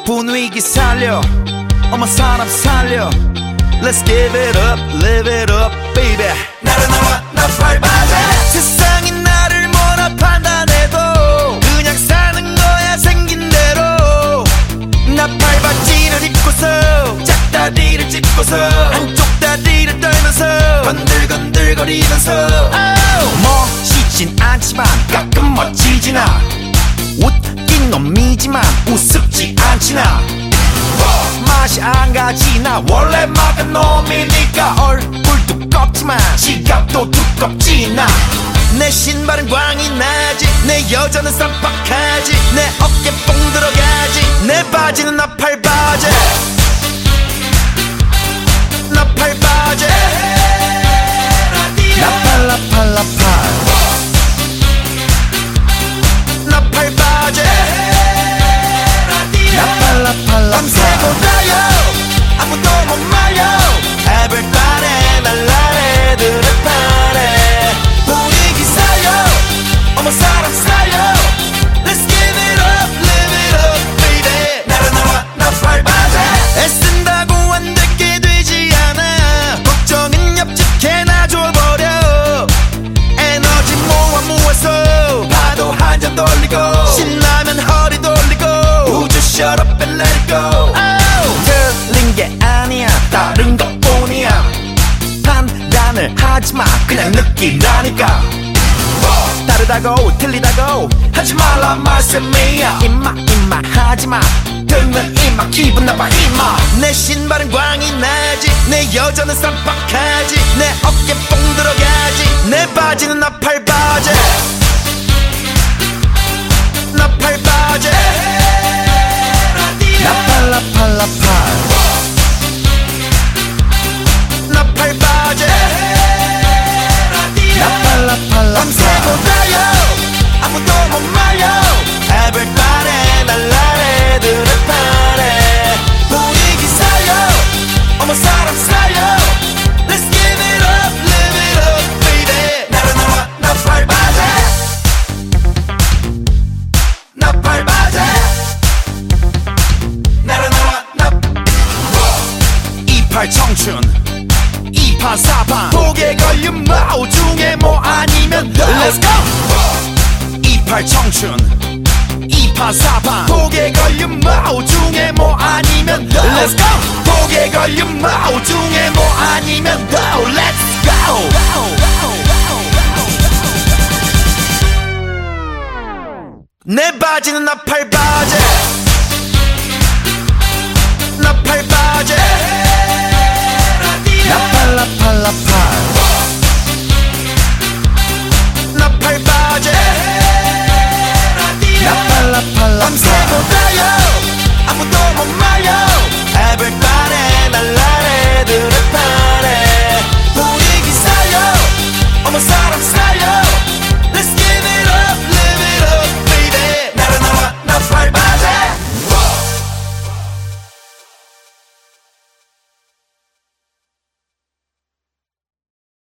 분위기 살려 어머 사람 살려 Let's give it up, live it up, baby. 나른나와 나 밟아줘. 세상이 나를 뭐라 판단해도 그냥 사는 거야 생긴 대로. 나 밟아지를 입고서 짝다리를 짚고서 한쪽 다리를 떨면서 건들건들거리면서 멋있진 않지만 가끔 멋지진 않아. 웃긴 놈이지만 우습지 않진 않아. 맛이 안 가지 나 원래 막은 놈이니까 얼굴 두껍지만 지갑도 두껍지 나. 내 신발은 광이 나지 내 여자는 쌈박하지 내 어깨 뽕 들어가지 내 바지는 나팔바지 나팔바지 나팔라팔라팔 나팔바지 나팔라팔라팔 밤새고 달려 아무도 못 말려 Everybody 날라래 드랩하래 분위기 살려 어머 사람 살려 Let's give it up, live it up, baby. 나른나와 나 밟아줘. 애쓴다고 안 되게 되지 않아. 걱정은 옆집게나 줘버려. 에너지 모아서 파도 한 잔 돌리고 신나면 허리 돌리고 우주 shut up and let it go. 틀린 게 아니야 다른 것뿐이야. 판단을 하지마 그냥 느끼라니까. 다르다고 틀리다고 하지 말라 말씀이야. 임마 하지마 들면 임마 기분 나빠 임마. 내 신발은 광이 나지 내 여자는 쌈박하지 내 어깨 뽕 들어가지 내 바지는 나팔바지 나팔바지 나팔라팔라팔 나팔바지 나팔라팔라팔 밤새고 달려 아무도 못 말려 Everybody 날라래 드랩하래 분위기 살려 어머 사람 살려 Let's give it up, live it up, baby. 나른나와 나 밟아줘 나 밟아줘 나른나와 나 28 청춘 2판 4판 독에 걸린 뭐 중에 뭐 아니면 Let's go 28 청춘 2판 4판 독에 걸린 뭐 중에 뭐 아니면 Let's go 독에 걸린 뭐 중에 뭐 아니면 Go Let's go. 내 바지는 나팔바지